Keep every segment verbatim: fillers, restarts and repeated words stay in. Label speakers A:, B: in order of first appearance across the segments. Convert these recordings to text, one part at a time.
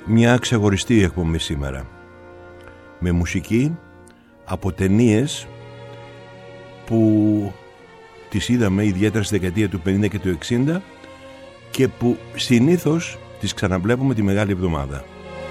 A: Μια ξεχωριστή εκπομπή σήμερα, με μουσική από ταινίες που τις είδαμε ιδιαίτερα στη δεκαετία του πενήντα και του εξήντα και που συνήθως τις ξαναβλέπουμε τη Μεγάλη Εβδομάδα.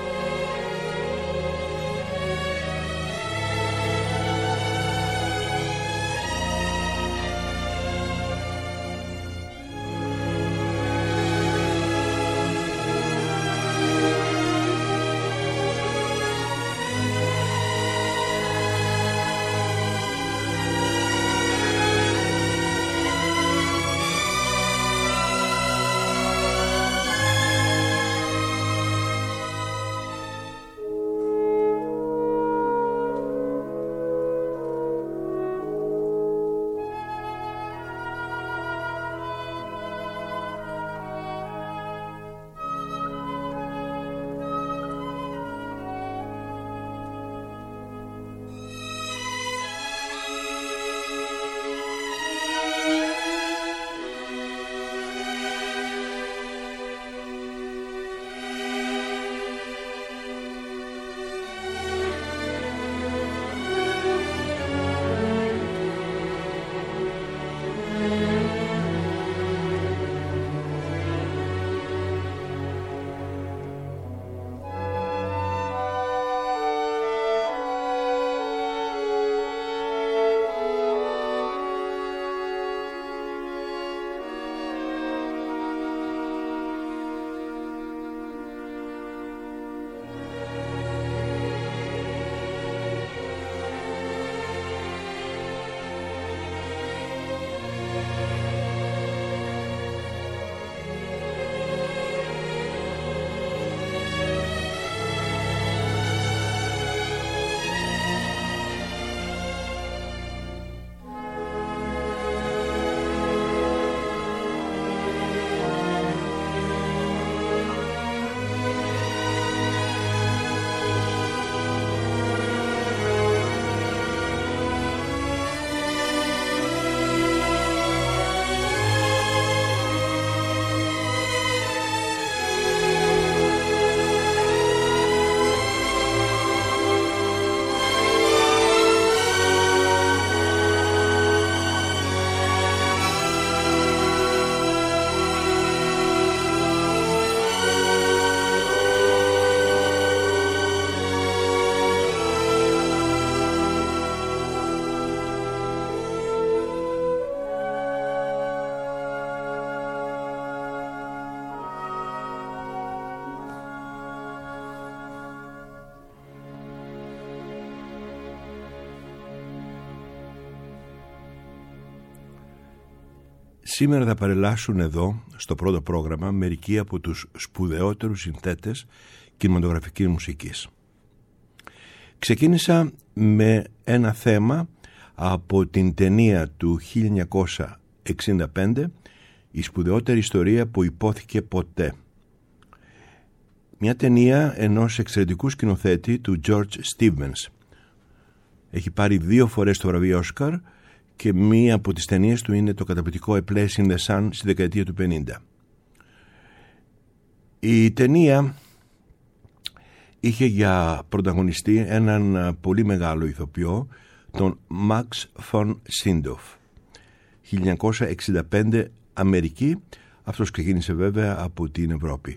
A: Σήμερα θα παρελάσουν εδώ, στο πρώτο πρόγραμμα, μερικοί από τους σπουδαιότερους συνθέτες κινηματογραφικής μουσικής. Ξεκίνησα με ένα θέμα από την ταινία του χίλια εννιακόσια εξήντα πέντε, η σπουδαιότερη ιστορία που υπόθηκε ποτέ. Μια ταινία ενός εξαιρετικού σκηνοθέτη, του George Stevens. Έχει πάρει δύο φορές το βραβείο Όσκαρ και μία από τις ταινίες του είναι το καταπληκτικό A Place in the Sun στη δεκαετία του πενήντα. Η ταινία είχε για πρωταγωνιστή έναν πολύ μεγάλο ηθοποιό, τον Max von Sydow. χίλια εννιακόσια εξήντα πέντε Αμερική, αυτός ξεκίνησε βέβαια από την Ευρώπη.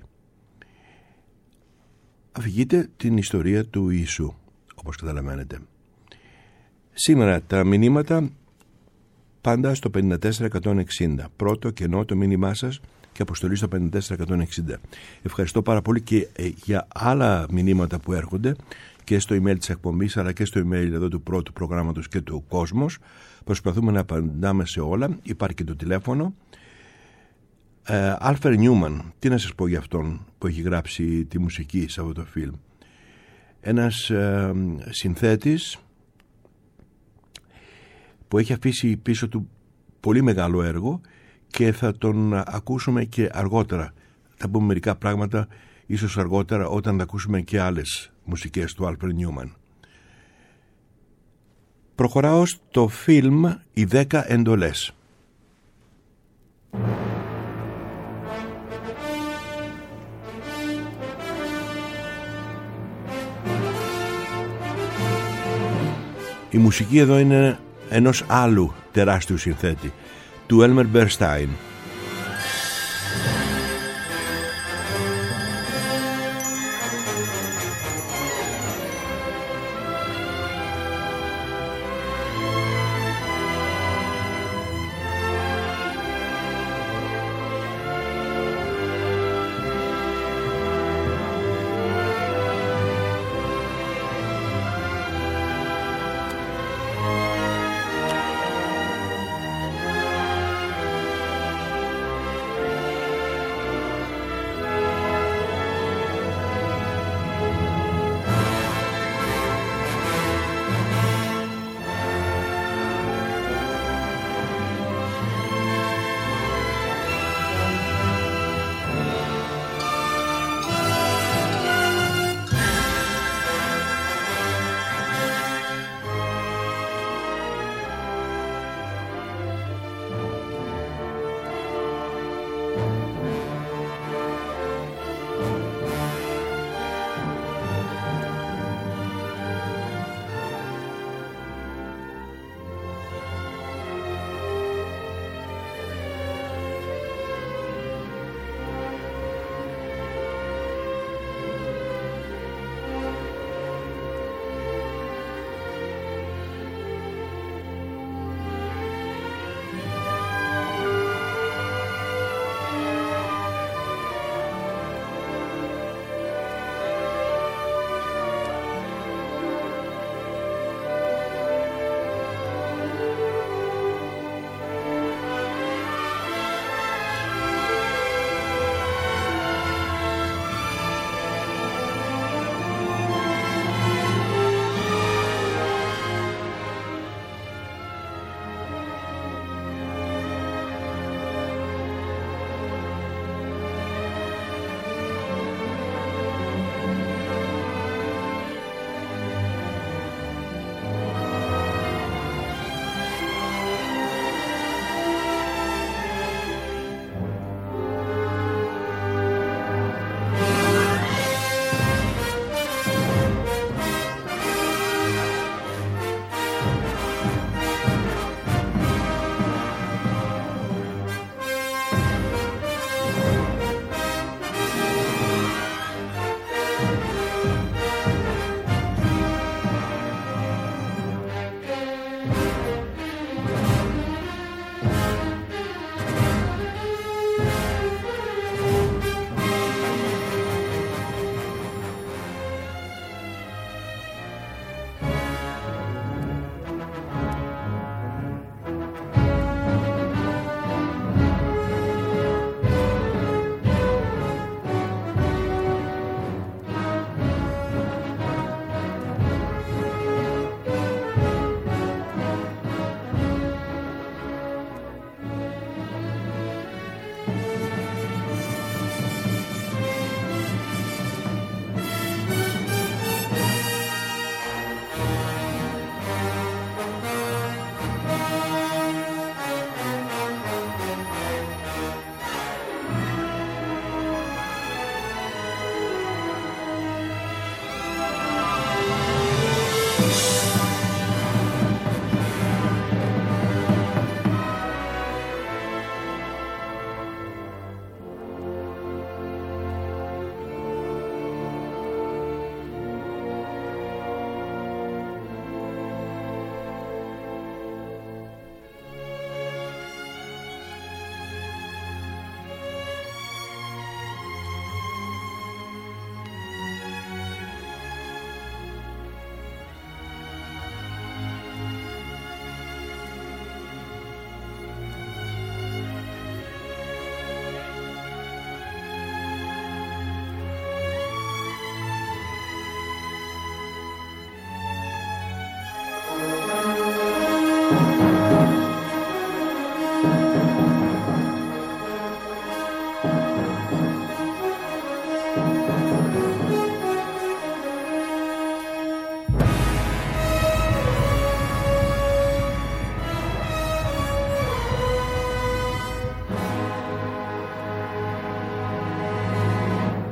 A: Αφηγείται την ιστορία του Ιησού, όπως καταλαβαίνετε. Σήμερα τα μηνύματα πάντα στο πέντε τέσσερα εκατόν εξήντα. Πρώτο κενό το μήνυμά σας και αποστολή στο πέντε τέσσερα εκατόν εξήντα. Ευχαριστώ πάρα πολύ και ε, για άλλα μηνύματα που έρχονται και στο email της εκπομπής αλλά και στο email εδώ του πρώτου προγράμματος και του Κόσμος. Προσπαθούμε να απαντάμε σε όλα. Υπάρχει και το τηλέφωνο. ε, Άλφερ Νιούμαν, τι να σας πω για αυτόν που έχει γράψει τη μουσική σε αυτό το φιλμ. Ένας ε, συνθέτης που έχει αφήσει πίσω του πολύ μεγάλο έργο και θα τον ακούσουμε και αργότερα. Θα πούμε μερικά πράγματα ίσως αργότερα όταν θα ακούσουμε και άλλες μουσικές του Άλφερ Νιούμαν. Προχωράω στο φιλμ «Οι δέκα εντολές». Η μουσική εδώ είναι ενός άλλου τεράστιου συνθέτη, του Έλμερ Μπέρσταϊν.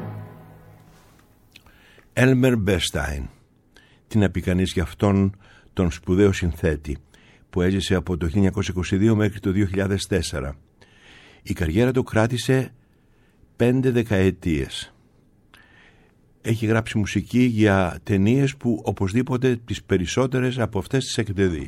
A: Έλμερ Μπέρσταϊν. Τι να πει κανείς για αυτόν τον σπουδαίο συνθέτη που έζησε από το χίλια εννιακόσια είκοσι δύο μέχρι το δύο χιλιάδες τέσσερα. Η καριέρα του κράτησε πέντε δεκαετίες. Έχει γράψει μουσική για ταινίες που οπωσδήποτε τις περισσότερες από αυτές τις έχετε δει.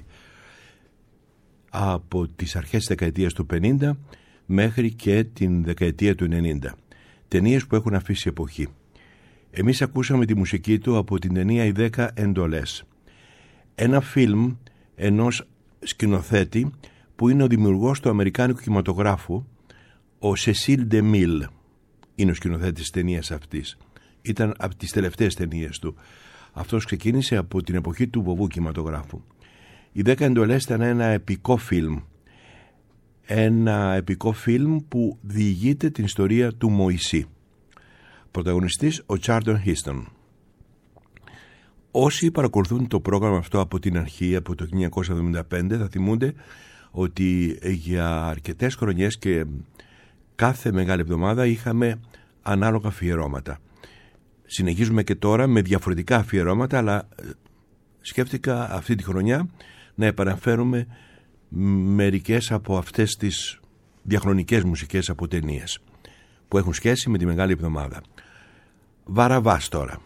A: Από τις αρχές της δεκαετίας του πενήντα μέχρι και την δεκαετία του ενενήντα. Ταινίες που έχουν αφήσει εποχή. Εμείς ακούσαμε τη μουσική του από την ταινία «Οι δέκα εντολές». Ένα φιλμ ενός σκηνοθέτη που είναι ο δημιουργός του αμερικάνικου κινηματογράφου, ο Σεσίλ Ντεμίλ. Είναι ο σκηνοθέτης της ταινίας αυτής. Ήταν από τις τελευταίες ταινίες του. Αυτός ξεκίνησε από την εποχή του βοβού κινηματογράφου. «Οι δέκα εντολές» ήταν ένα επικό φιλμ. Ένα επικό φιλμ που διηγείται την ιστορία του Μωυσή. Πρωταγωνιστής ο Τσάρλτον Χέστον. Όσοι παρακολουθούν το πρόγραμμα αυτό από την αρχή, από το χίλια εννιακόσια εβδομήντα πέντε, θα θυμούνται ότι για αρκετές χρονιές και κάθε μεγάλη εβδομάδα είχαμε ανάλογα αφιερώματα. Συνεχίζουμε και τώρα με διαφορετικά αφιερώματα, αλλά σκέφτηκα αυτή τη χρονιά να επαναφέρουμε μερικές από αυτές τις διαχρονικές μουσικές από ταινίες που έχουν σχέση με τη μεγάλη εβδομάδα. Βαραβάς τώρα.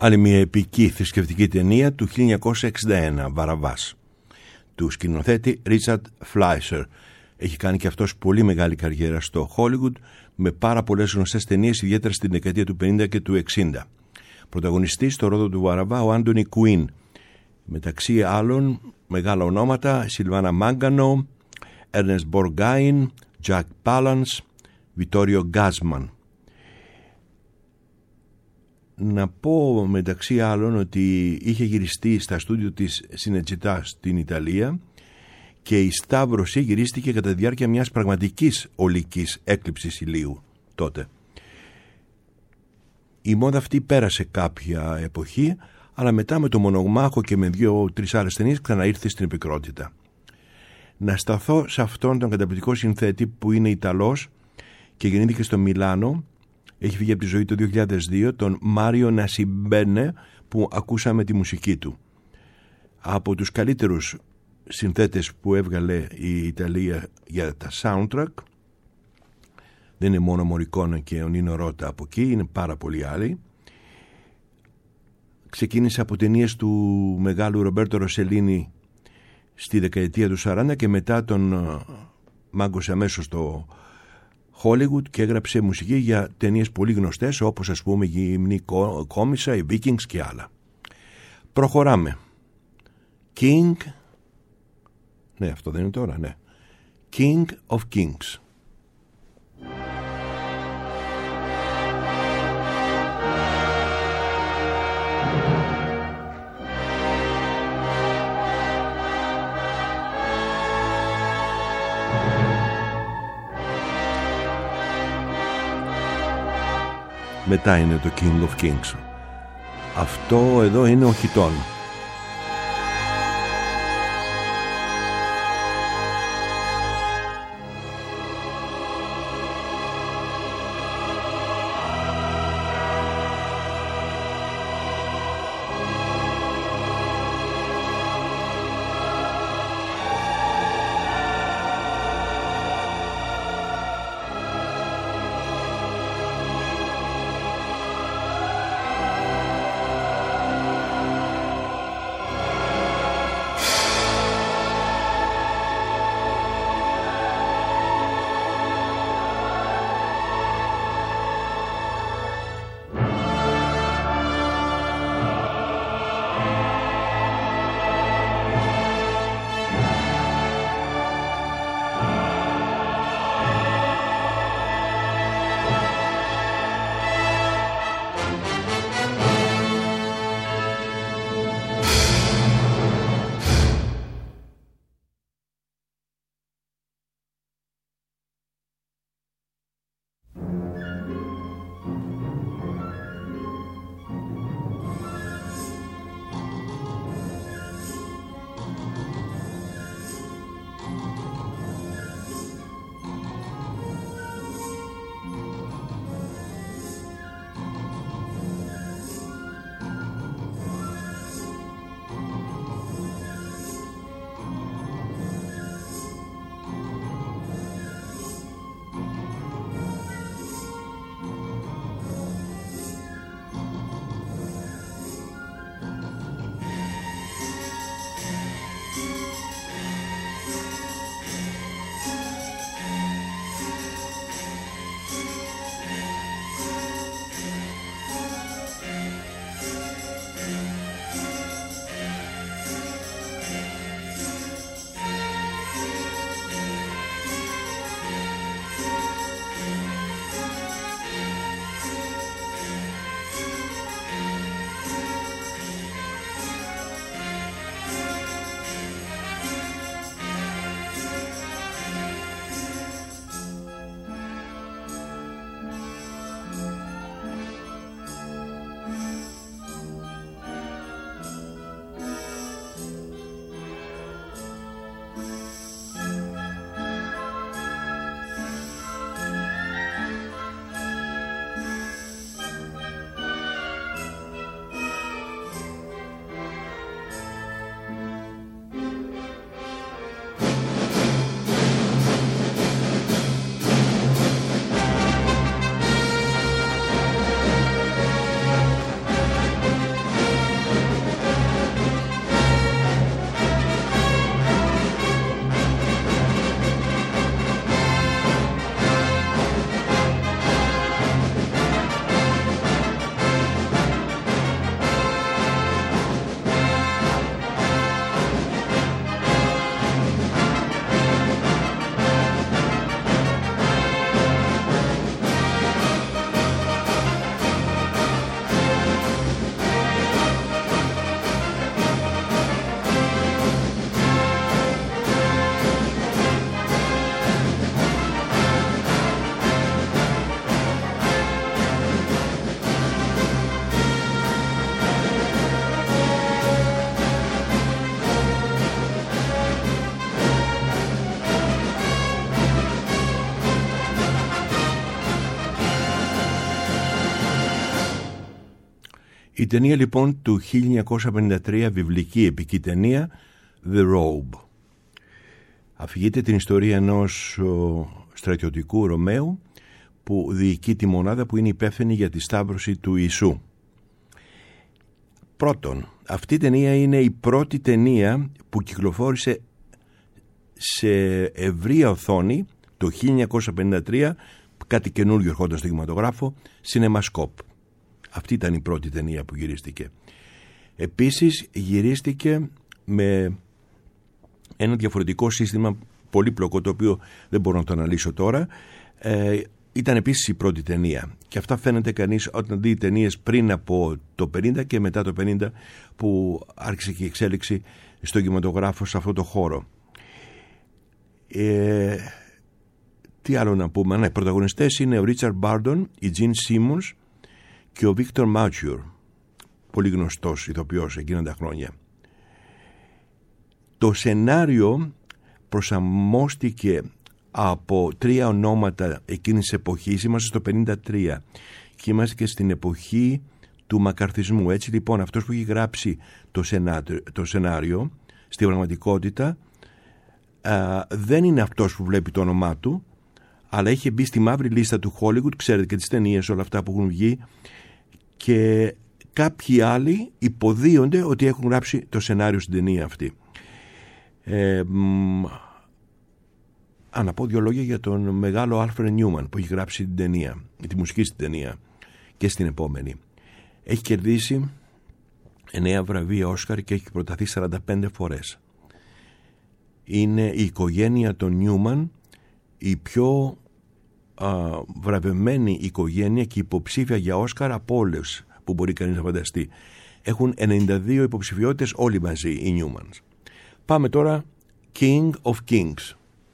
A: Άλλη μια επική θρησκευτική ταινία του χίλια εννιακόσια εξήντα ένα, Βαραβάς, του σκηνοθέτη Ρίτσαρντ Φλάισερ. Έχει κάνει και αυτός πολύ μεγάλη καριέρα στο Hollywood με πάρα πολλές γνωστές ταινίες, ιδιαίτερα στην δεκαετία του πενήντα και του εξήντα. Πρωταγωνιστής στο ρόλο του Βαραβά ο Άντονι Κουίν. Μεταξύ άλλων μεγάλα ονόματα Σιλβάνα Μάγκανο, Έρνεστ Μποργάιν, Τζακ Πάλανς, Βιτόριο Γκάσμαν. Να πω μεταξύ άλλων ότι είχε γυριστεί στα στούντιο της Σινετζιτά στην Ιταλία και η σταύρωση γυρίστηκε κατά τη διάρκεια μιας πραγματικής ολικής έκλειψης ηλίου τότε. Η μόδα αυτή πέρασε κάποια εποχή, αλλά μετά με το Μονομάχο και με δύο-τρεις άλλες ταινίες ξαναήρθε στην επικρότητα. Να σταθώ σε αυτόν τον καταπληκτικό συνθέτη που είναι Ιταλός και γεννήθηκε στο Μιλάνο. Έχει φύγει από τη ζωή το δύο χιλιάδες δύο, τον Μάριο Νασιμπένε, που ακούσαμε τη μουσική του. Από τους καλύτερους συνθέτες που έβγαλε η Ιταλία για τα soundtrack, δεν είναι μόνο Μορικόνα και ο Νίνο Ρώτα από εκεί, είναι πάρα πολλοί άλλοι. Ξεκίνησε από ταινίες του μεγάλου Ρομπέρτο Ροσελίνη στη δεκαετία του σαράντα και μετά τον μάγκωσε αμέσως στο Hollywood και έγραψε μουσική για ταινίες πολύ γνωστές, όπως ας πούμε η Γυμνή Κόμισσα, οι Vikings και άλλα. Προχωράμε. King, ναι, αυτό δεν είναι τώρα, ναι. King of Kings. Μετά είναι το King of Kings. Αυτό εδώ είναι ο Χιτών. Η ταινία λοιπόν του χίλια εννιακόσια πενήντα τρία, βιβλική επική ταινία The Robe. Αφηγείται την ιστορία ενός ο, στρατιωτικού Ρωμαίου που διοικεί τη μονάδα που είναι υπεύθυνη για τη σταύρωση του Ιησού. Πρώτον, αυτή η ταινία είναι η πρώτη ταινία που κυκλοφόρησε σε ευρεία οθόνη το χίλια εννιακόσια πενήντα τρία, κάτι καινούργιο ερχόταν στο κινηματογράφο, CinemaScope. Αυτή ήταν η πρώτη ταινία που γυρίστηκε. Επίσης γυρίστηκε με ένα διαφορετικό σύστημα πολύπλοκο, το οποίο δεν μπορώ να το αναλύσω τώρα. Ε, ήταν επίσης η πρώτη ταινία. Και αυτά φαίνεται κανείς όταν δει ταινίες πριν από το πενήντα και μετά το πενήντα, που άρχισε και η εξέλιξη στον κινηματογράφο σε αυτό το χώρο. Ε, τι άλλο να πούμε? Ναι, οι πρωταγωνιστές είναι ο Ρίτσαρντ Μπάρντον, η Τζιν Σίμονς και ο Βίκτορ Μάτσιουρ, πολύ γνωστός ηθοποιός εκείνα τα χρόνια. Το σενάριο προσαρμόστηκε από τρία ονόματα εκείνης της εποχής. Είμαστε στο πενήντα τρία και είμαστε και στην εποχή του μακαρθισμού. Έτσι λοιπόν αυτός που έχει γράψει το σενάριο, το σενάριο στην πραγματικότητα α, δεν είναι αυτός που βλέπει το όνομά του, αλλά είχε μπει στη μαύρη λίστα του Hollywood, ξέρετε, και τις ταινίες, όλα αυτά που έχουν βγει, και κάποιοι άλλοι υποδίονται ότι έχουν γράψει το σενάριο στην ταινία αυτή. Ε, μ, Α, να πω δύο λόγια για τον μεγάλο Άλφρεντ Νιούμαν που έχει γράψει την ταινία, τη μουσική στην ταινία και στην επόμενη. Έχει κερδίσει εννέα βραβεία Όσκαρ και έχει προταθεί σαράντα πέντε φορές. Είναι η οικογένεια των Νιούμαν η πιο α, βραβευμένη οικογένεια και υποψήφια για Όσκαρ από όλες που μπορεί κανείς να φανταστεί. Έχουν ενενήντα δύο υποψηφιότητες όλοι μαζί οι Νιούμανς. Πάμε τώρα King of Kings.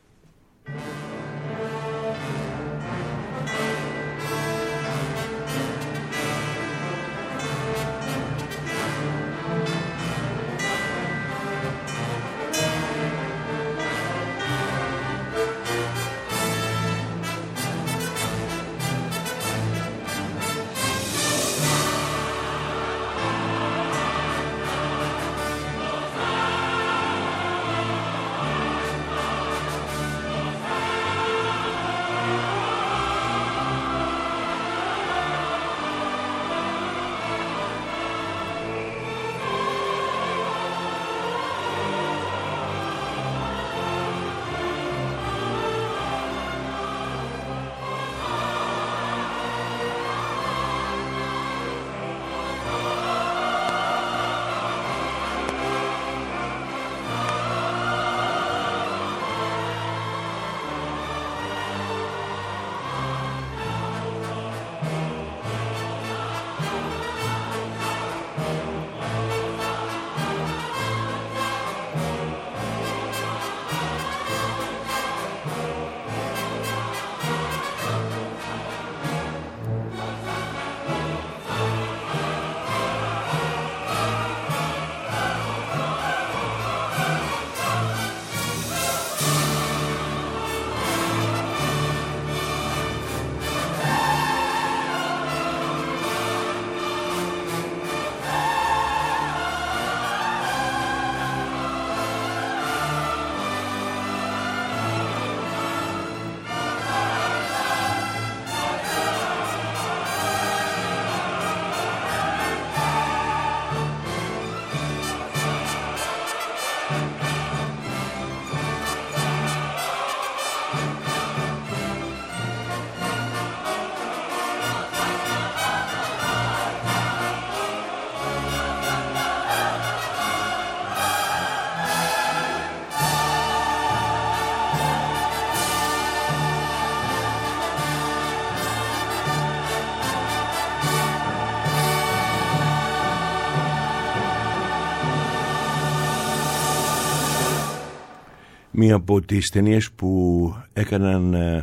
A: Μία από τις ταινίες που έκαναν ε,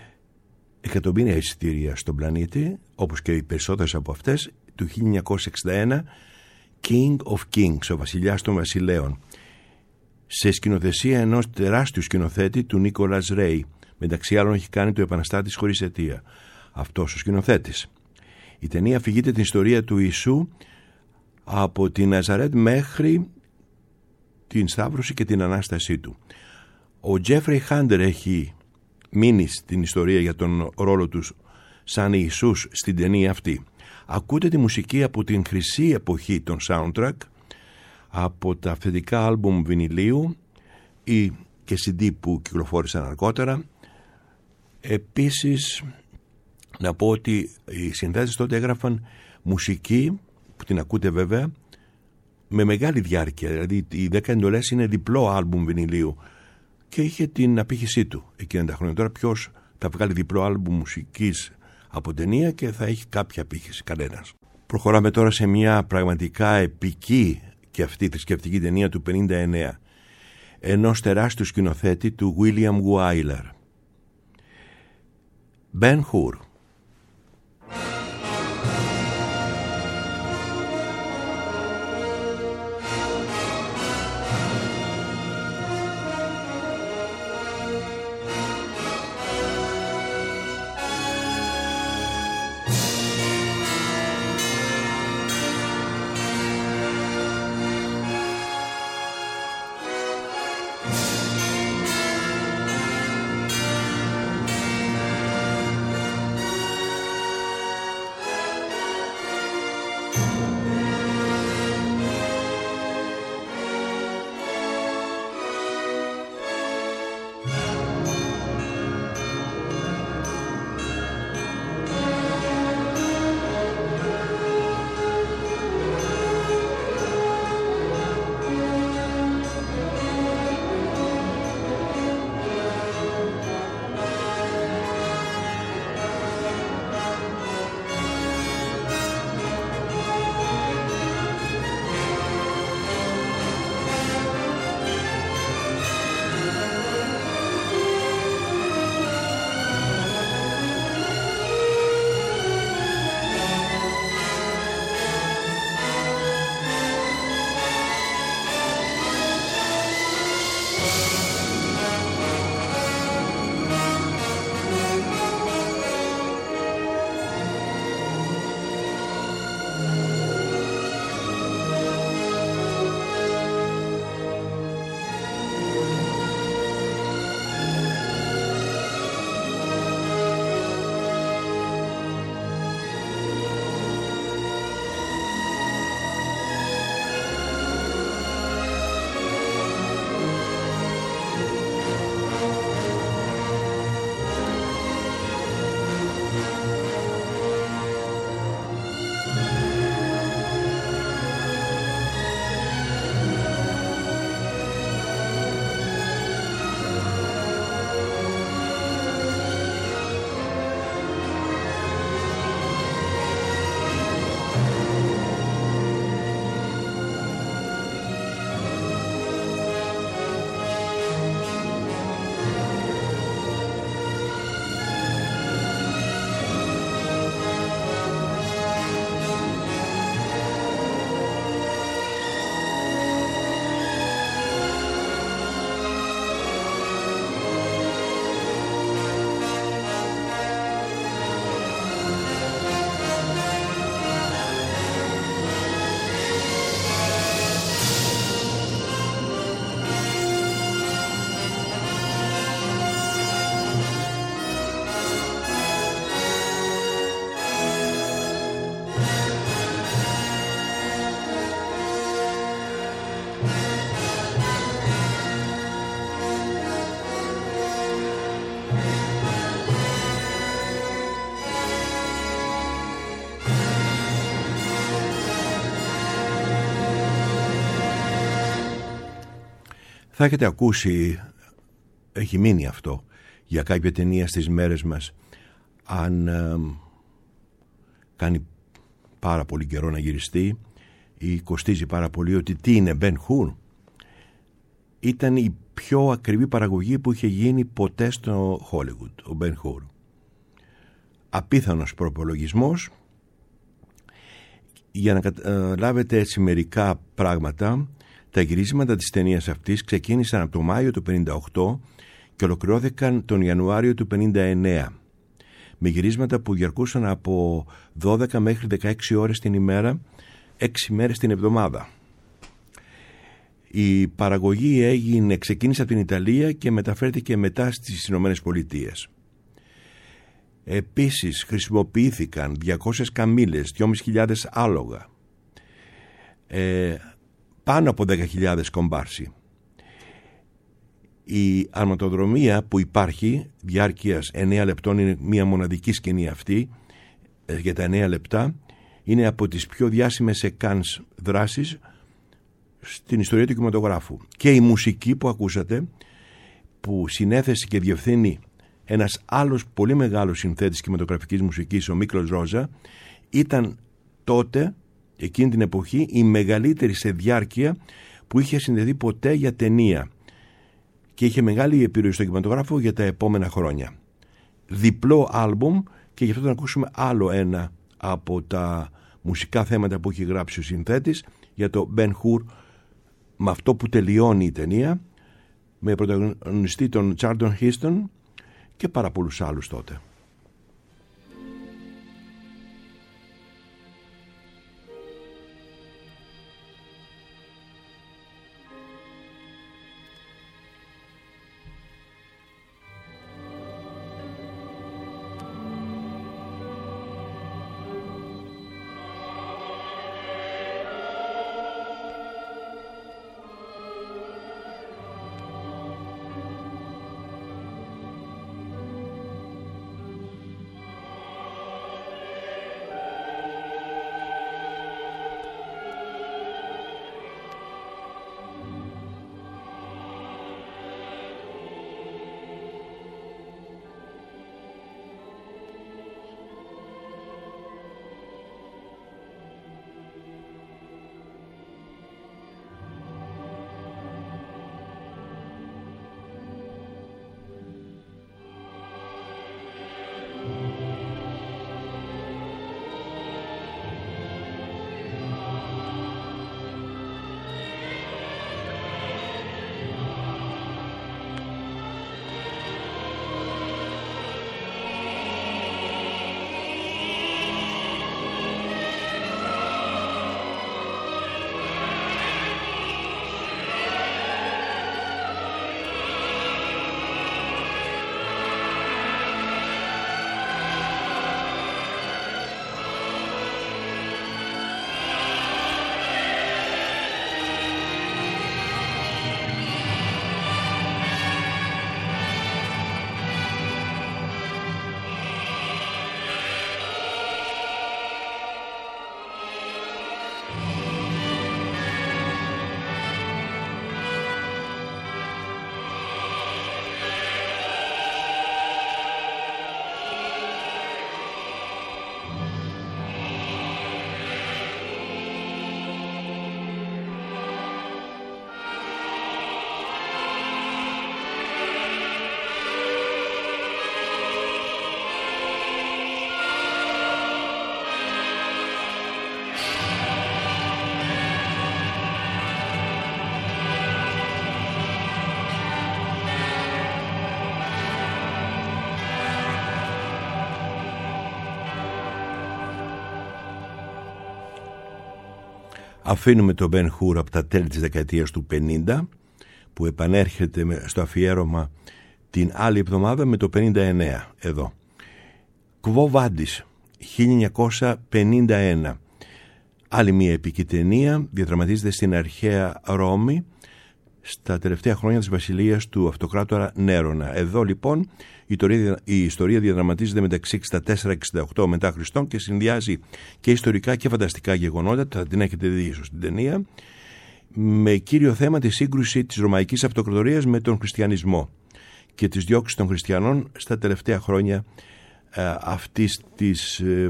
A: εκατομμύρια εισιτήρια στον πλανήτη, όπως και οι περισσότερες από αυτές, του χίλια εννιακόσια εξήντα ένα, King of Kings, ο βασιλιάς των βασιλέων, σε σκηνοθεσία ενός τεράστιου σκηνοθέτη, του Νίκολας Ρέι. Μεταξύ άλλων έχει κάνει το Επαναστάτης χωρίς αιτία αυτός ο σκηνοθέτης. Η ταινία αφηγείται την ιστορία του Ιησού από τη Ναζαρέτ μέχρι την Σταύρωση και την Ανάστασή του. Ο Τζέφρι Χάντερ έχει μείνει στην ιστορία για τον ρόλο του σαν Ιησούς στην ταινία αυτή. Ακούτε τη μουσική από την χρυσή εποχή των soundtrack, από τα αυθεντικά άλμπουμ βινιλίου ή και σι ντι που κυκλοφόρησαν αργότερα. Επίσης να πω ότι οι συνθέτες τότε έγραφαν μουσική που την ακούτε βέβαια με μεγάλη διάρκεια, δηλαδή οι δέκα εντολές είναι διπλό άλμπουμ βινιλίου και είχε την απήχησή του εκείνα τα χρόνια. Τώρα ποιος θα βγάλει διπλό άλμπουμ μουσικής από ταινία και θα έχει κάποια απήχηση? Κανένας. Προχωράμε τώρα σε μια πραγματικά επική και αυτή θρησκευτική ταινία του πενήντα εννέα, ενός τεράστιου σκηνοθέτη, του William Wyler. Ben Hur.
B: Θα έχετε ακούσει, έχει μείνει αυτό για κάποια ταινία στις μέρες μας, αν ε, κάνει πάρα πολύ καιρό να γυριστεί ή κοστίζει πάρα πολύ, ότι τι είναι Ben Hur. Ήταν η πιο ακριβή παραγωγή που είχε γίνει ποτέ στο Hollywood, ο Ben Hur. Απίθανος προπολογισμός. Για να καταλάβετε έτσι μερικά πράγματα, τα γυρίσματα της ταινίας αυτής ξεκίνησαν από το Μάιο του πενήντα οκτώ και ολοκληρώθηκαν τον Ιανουάριο του πενήντα εννέα, με γυρίσματα που διαρκούσαν από δώδεκα μέχρι δεκαέξι ώρες την ημέρα
A: έξι μέρες την εβδομάδα. Η παραγωγή έγινε, ξεκίνησε από την Ιταλία και μεταφέρθηκε μετά στις Ηνωμένες Πολιτείες. Επίσης χρησιμοποιήθηκαν διακόσιες καμήλες, δυόμισι χιλιάδες άλογα, ε, πάνω από δέκα χιλιάδες κομπάρσι. Η αρματοδρομία που υπάρχει διάρκειας εννέα λεπτών, είναι μια μοναδική σκηνή αυτή ε, για τα εννέα λεπτά, είναι από τις πιο διάσημες εκάνς δράσεις στην ιστορία του κινηματογράφου. Και η μουσική που ακούσατε, που συνέθεσε και διευθύνει ένας άλλος πολύ μεγάλος συνθέτης κινηματογραφικής μουσικής, ο Μίκλος Ρόζα, ήταν τότε, εκείνη την εποχή, η μεγαλύτερη σε διάρκεια που είχε συνδεθεί ποτέ για ταινία και είχε μεγάλη επιρροή στο κινηματογράφο για τα επόμενα χρόνια. Διπλό άλμπουμ, και γι' αυτό θα ακούσουμε άλλο ένα από τα μουσικά θέματα που έχει γράψει ο συνθέτης για το Ben Hur, με αυτό που τελειώνει η ταινία, με πρωταγωνιστή τον Charlton Heston και πάρα πολλούς άλλους τότε. Αφήνουμε τον Ben Hur από τα τέλη της δεκαετίας του πενήντα, που επανέρχεται στο αφιέρωμα την άλλη εβδομάδα με το πενήντα εννέα εδώ. Quo Vadis, χίλια εννιακόσια πενήντα ένα. Άλλη μια επική ταινία, διαδραματίζεται στην αρχαία Ρώμη στα τελευταία χρόνια της βασιλείας του αυτοκράτορα Νέρονα. Εδώ λοιπόν η ιστορία, η ιστορία διαδραματίζεται μεταξύ εξήντα τέσσερα και εξήντα οκτώ μετά Χριστόν και συνδυάζει και ιστορικά και φανταστικά γεγονότα, θα την έχετε δει ίσως στην ταινία, με κύριο θέμα τη σύγκρουση της Ρωμαϊκής Αυτοκρατορίας με τον χριστιανισμό και τις διώξεις των χριστιανών στα τελευταία χρόνια ε, αυτής της ε,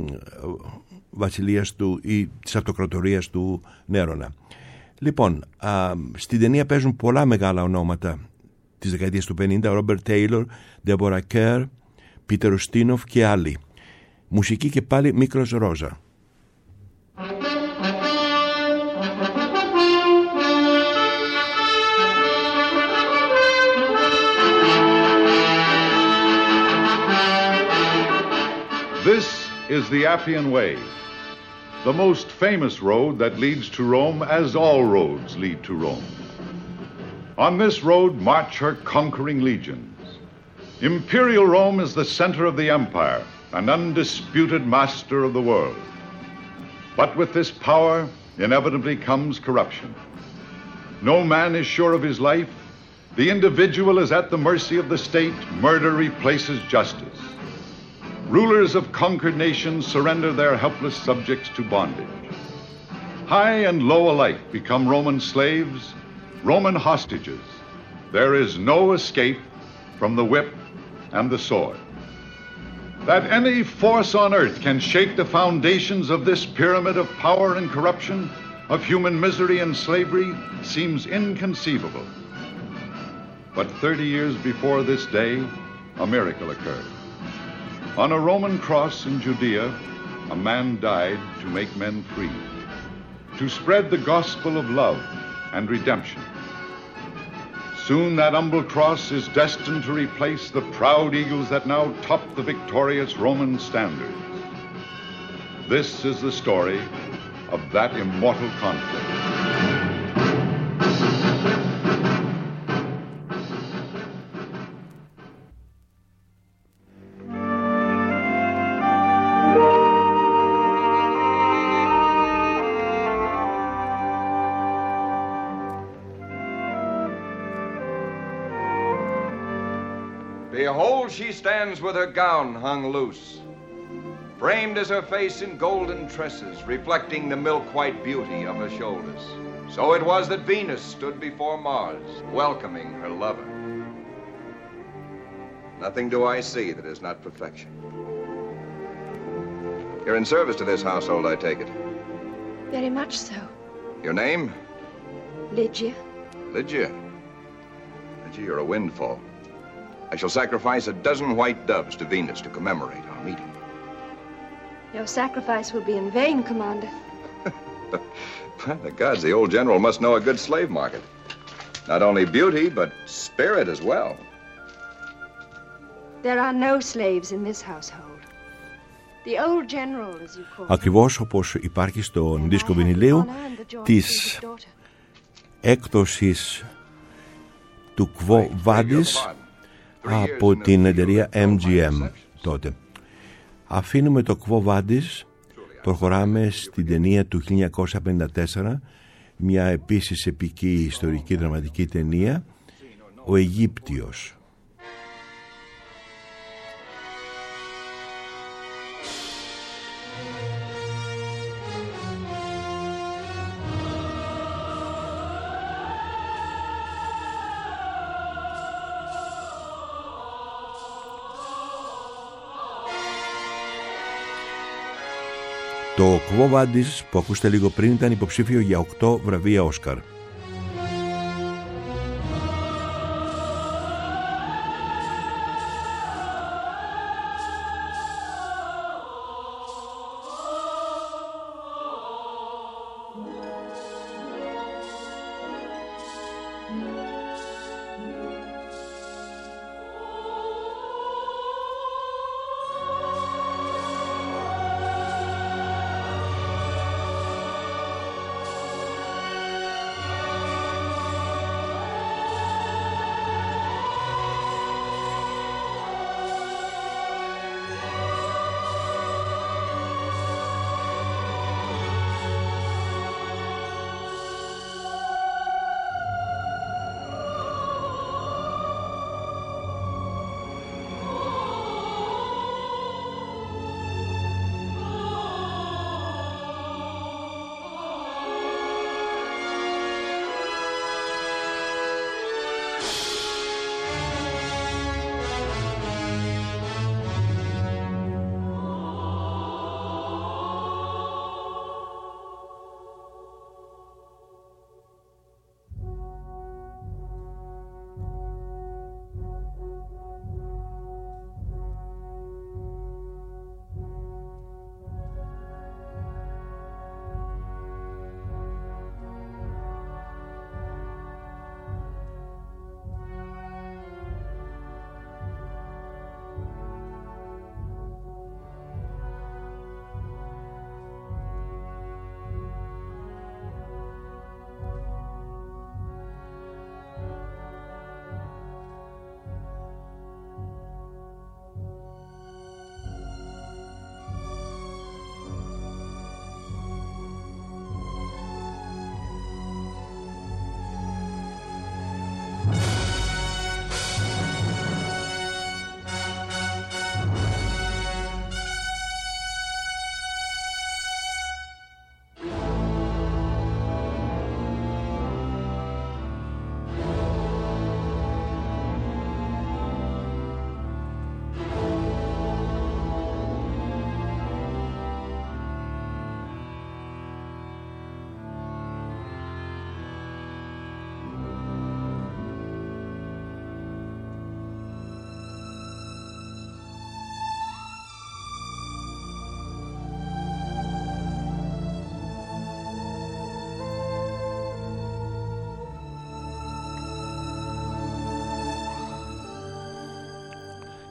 A: βασιλείας του ή της αυτοκρατορίας του Νέρονα. Λοιπόν, α, στην ταινία παίζουν πολλά μεγάλα ονόματα της δεκαετίας του πενήντα, Ρόμπερτ Τέιλορ, Ντέπορα Κέρ, Πίτερ Ουστίνοφ και άλλοι. Μουσική και πάλι Μίκλος Ρόζα.
C: This is the Appian Way. the most famous road that leads to Rome, as all roads lead to Rome. On this road march her conquering legions. Imperial Rome is the center of the empire, an undisputed master of the world. But with this power, inevitably comes corruption. No man is sure of his life. The individual is at the mercy of the state. Murder replaces justice. Rulers of conquered nations surrender their helpless subjects to bondage. High and low alike become Roman slaves, Roman hostages. There is no escape from the whip and the sword. That any force on earth can shake the foundations of this pyramid of power and corruption, of human misery and slavery, seems inconceivable. But thirty years before this day, a miracle occurred. On a Roman cross in Judea, a man died to make men free, to spread the gospel of love and redemption. Soon that humble cross is destined to replace the proud eagles that now top the victorious Roman standards. This is the story of that immortal conflict.
D: Behold, she stands with her gown hung loose. Framed is her face in golden tresses, reflecting the milk-white beauty of her shoulders. So it was that Venus stood before Mars, welcoming her lover. Nothing do I see that is not perfection. You're in service to this household, I take it.
E: Very much so.
D: Your name?
E: Lygia.
D: Lygia. Lygia, you're a windfall. I shall sacrifice a dozen white doves to Venus to commemorate our meeting.
E: Your sacrifice will be in vain, Commander.
D: By the gods, the old general must know a good slave market. Not only beauty, but spirit as well.
E: There are no slaves in this household. The old general, as you call him.
B: Ακριβώς όπως υπάρχει στον δίσκο βινιλίου της έκδοσης του Quo Vadis από την εταιρεία εμ τζι εμ τότε. Αφήνουμε το Quo Vadis, προχωράμε στην ταινία του χίλια εννιακόσια πενήντα τέσσερα, μια επίσης επική ιστορική δραματική ταινία, Ο Αιγύπτιος. Το Quo Vadis που ακούσατε λίγο πριν ήταν υποψήφιο για οκτώ βραβεία Όσκαρ.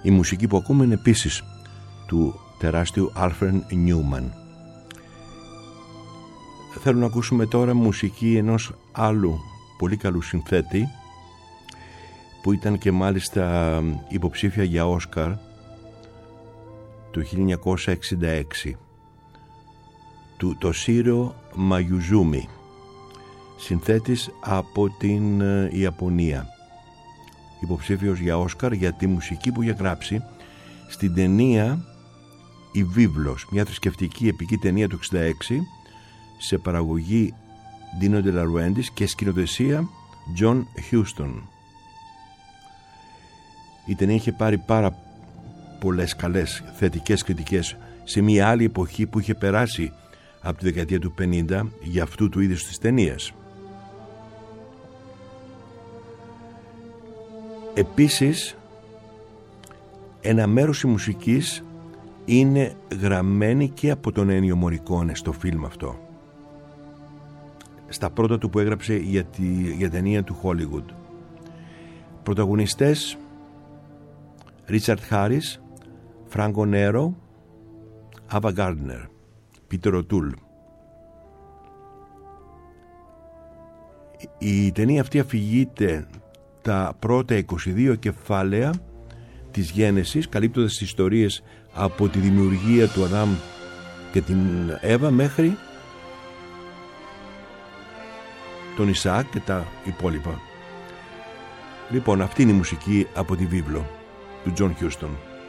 A: Η μουσική που ακούμε είναι επίσης του τεράστιου Alfred Newman. Θέλω να ακούσουμε τώρα μουσική ενός άλλου πολύ καλού συνθέτη, που ήταν και μάλιστα υποψήφια για Όσκαρ το χίλια εννιακόσια εξήντα έξι, του Τοσίρο Μαγιουζούμι, συνθέτης από την Ιαπωνία, υποψήφιος για Όσκαρ για τη μουσική που είχε γράψει στην ταινία «Η Βίβλος», μια θρησκευτική επική ταινία του εξήντα έξι, σε παραγωγή Dino De Laurentiis και σκηνοθεσία John Huston. Η ταινία είχε πάρει πάρα πολλές καλές θετικές κριτικές σε μια άλλη εποχή που είχε περάσει από τη δεκαετία του πενήντα για αυτού του είδους της ταινίας. Επίσης, ένα μέρος της μουσικής είναι γραμμένη και από τον Ένιο Μορικόνε στο φιλμ αυτό, στα πρώτα του που έγραψε για, τη, για ταινία του Hollywood. Πρωταγωνιστές Ρίτσαρντ Χάρις, Φράνκο Νέρο, Άβα Γκάρντνερ, Πίτερ Οτούλ. Η ταινία αυτή αφηγείται τα πρώτα είκοσι δύο κεφάλαια της γένεσης, καλύπτοντας τις ιστορίες από τη δημιουργία του Αδάμ και την Εύα μέχρι τον Ισαάκ και τα υπόλοιπα. Λοιπόν, αυτή είναι η μουσική από τη βίβλο του Τζον Χιούστον.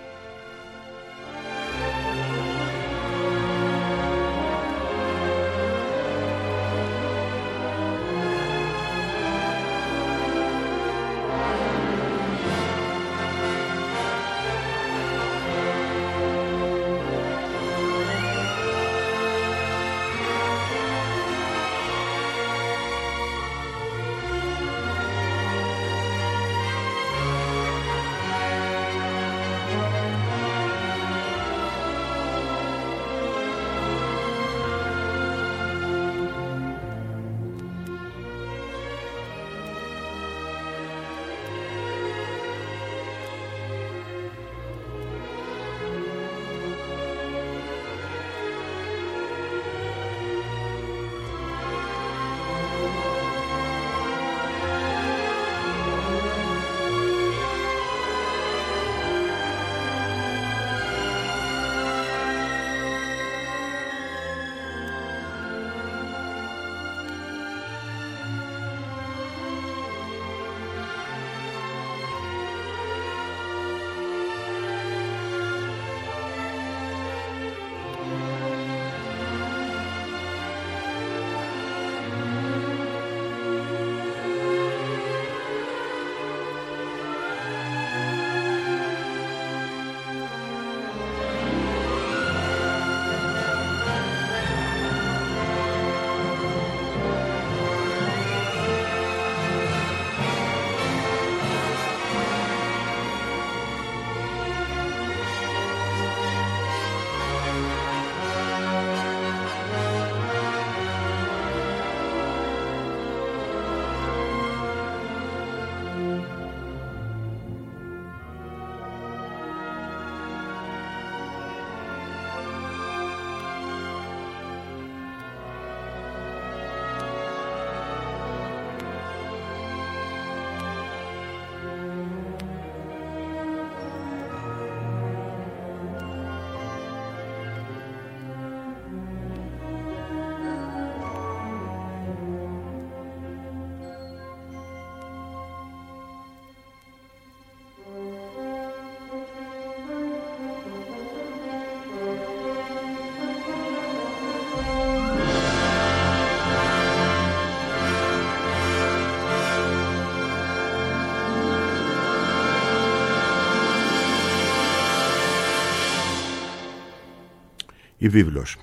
A: Η βίβλος.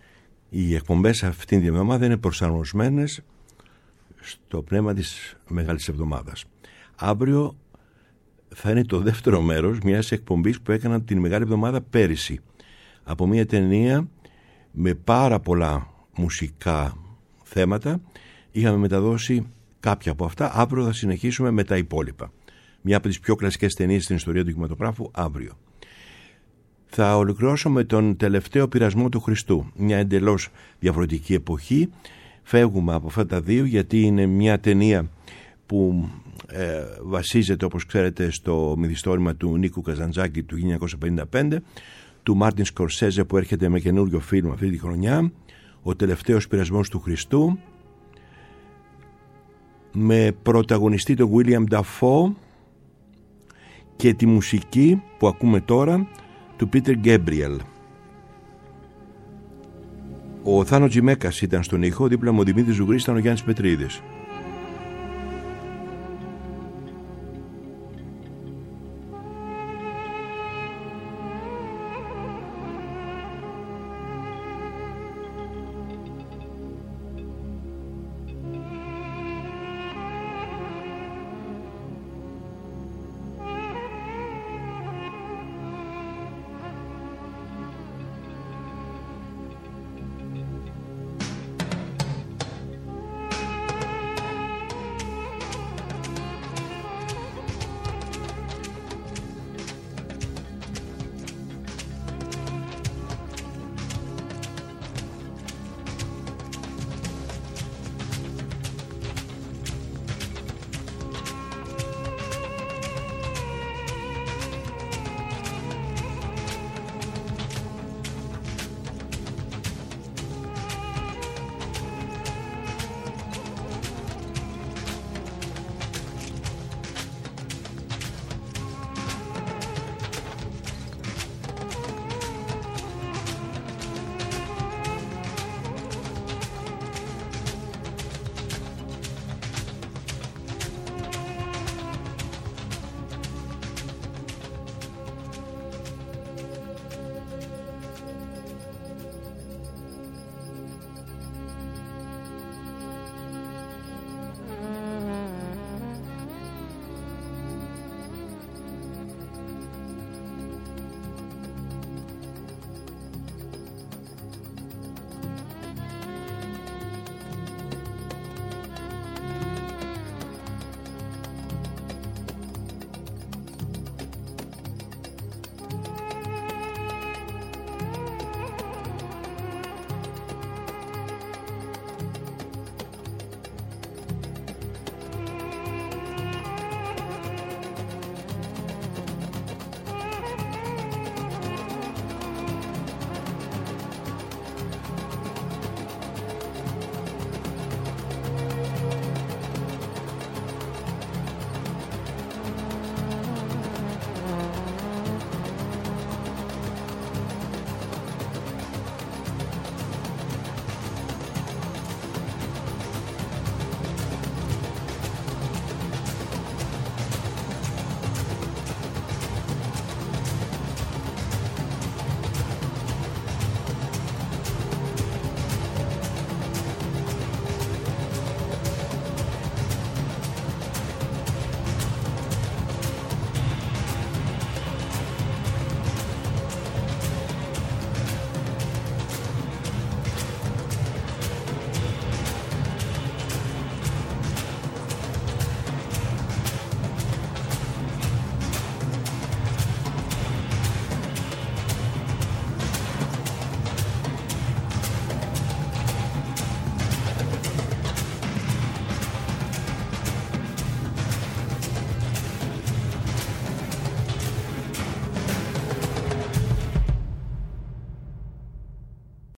A: Οι εκπομπές αυτήν την εβδομάδα είναι προσαρμοσμένες στο πνεύμα της Μεγάλης Εβδομάδας. Αύριο θα είναι το δεύτερο μέρος μιας εκπομπής που έκανα την Μεγάλη Εβδομάδα πέρυσι, από μια ταινία με πάρα πολλά μουσικά θέματα. Είχαμε μεταδώσει κάποια από αυτά. Αύριο θα συνεχίσουμε με τα υπόλοιπα.
B: μια από τις πιο κλασικές ταινίες στην ιστορία του κινηματογράφου, αύριο. Θα ολοκληρώσω με τον τελευταίο πειρασμό του Χριστού, μια εντελώς διαφορετική εποχή. Φεύγουμε από αυτά τα δύο γιατί είναι μια ταινία που ε, βασίζεται, όπως ξέρετε, στο μυθιστόρημα του Νίκου Καζαντζάκη του χίλια εννιακόσια πενήντα πέντε, του Μάρτιν Σκορσέζε, που έρχεται με καινούριο φιλμ αυτή τη χρονιά, ο τελευταίος πειρασμός του Χριστού, με πρωταγωνιστή τον William Dafoe και τη μουσική που ακούμε τώρα του Peter Gabriel. Ο Θάνο Τζιμέκας ήταν στον ήχο, δίπλα μου ο Δημήτρης Ζουγρής, ήταν ο Γιάννης Πετρίδης.